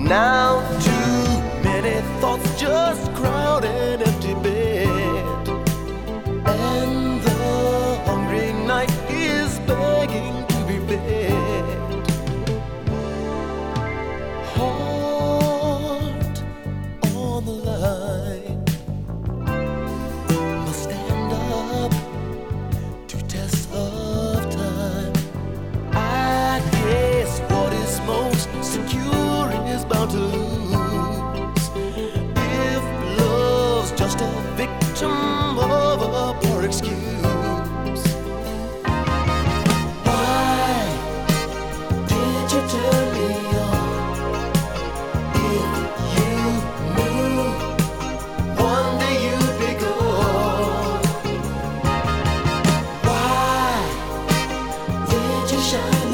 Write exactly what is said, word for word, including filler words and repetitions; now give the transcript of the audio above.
Now too many thoughts just crowd an empty bed, and the hungry night is begging to be fed. Heart on the line must stand up to test of time. I guess what is most secure is bound to lose if love's just a victim of a poor excuse. Why did you turn me on? If you knew one day you'd be gone, why did you shine